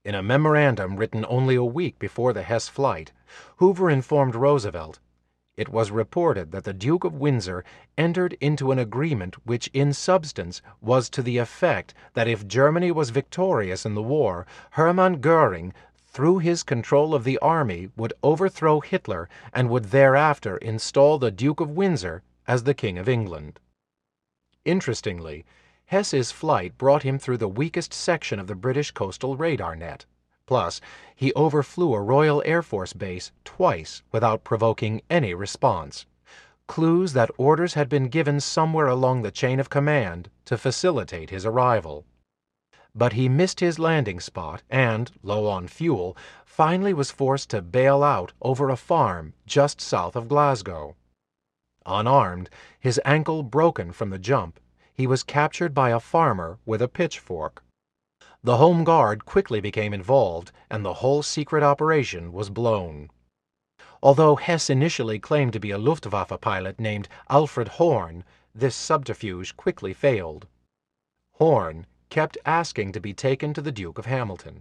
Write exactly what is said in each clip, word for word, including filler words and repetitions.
In a memorandum written only a week before the Hesse flight, Hoover informed Roosevelt, "It was reported that the Duke of Windsor entered into an agreement which in substance was to the effect that if Germany was victorious in the war, Hermann Goering, through his control of the army, would overthrow Hitler and would thereafter install the Duke of Windsor as the King of England." Interestingly, Hesse's flight brought him through the weakest section of the British coastal radar net. Plus, he overflew a Royal Air Force base twice without provoking any response. Clues that orders had been given somewhere along the chain of command to facilitate his arrival. But he missed his landing spot and, low on fuel, finally was forced to bail out over a farm just south of Glasgow. Unarmed, his ankle broken from the jump, he was captured by a farmer with a pitchfork. The Home Guard quickly became involved, and the whole secret operation was blown. Although Hesse initially claimed to be a Luftwaffe pilot named Alfred Horn, this subterfuge quickly failed. Horn kept asking to be taken to the Duke of Hamilton.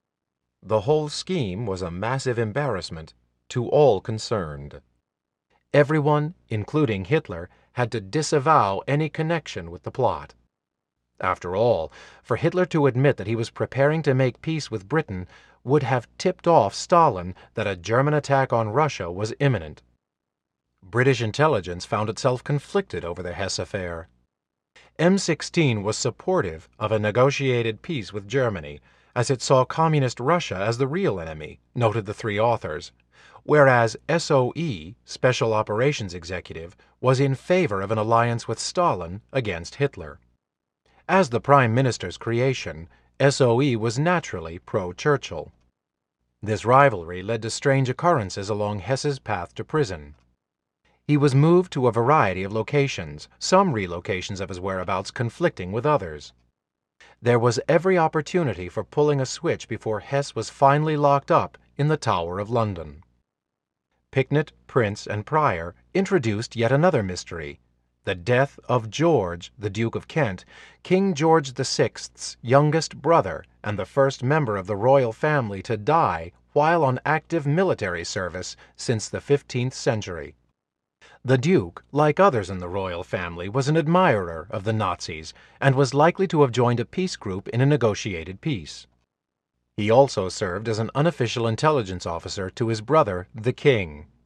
The whole scheme was a massive embarrassment to all concerned. Everyone, including Hitler, had to disavow any connection with the plot. After all, for Hitler to admit that he was preparing to make peace with Britain would have tipped off Stalin that a German attack on Russia was imminent. British intelligence found itself conflicted over the Hesse affair. M sixteen was supportive of a negotiated peace with Germany, as it saw Communist Russia as the real enemy, noted the three authors, whereas S O E, Special Operations Executive, was in favor of an alliance with Stalin against Hitler. As the Prime Minister's creation, S O E was naturally pro-Churchill. This rivalry led to strange occurrences along Hesse's path to prison. He was moved to a variety of locations, some relocations of his whereabouts conflicting with others. There was every opportunity for pulling a switch before Hesse was finally locked up in the Tower of London. Picknett, Prince, and Pryor introduced yet another mystery: the death of George, the Duke of Kent, King George the Sixth's youngest brother and the first member of the royal family to die while on active military service since the fifteenth century. The Duke, like others in the royal family, was an admirer of the Nazis and was likely to have joined a peace group in a negotiated peace. He also served as an unofficial intelligence officer to his brother, the King.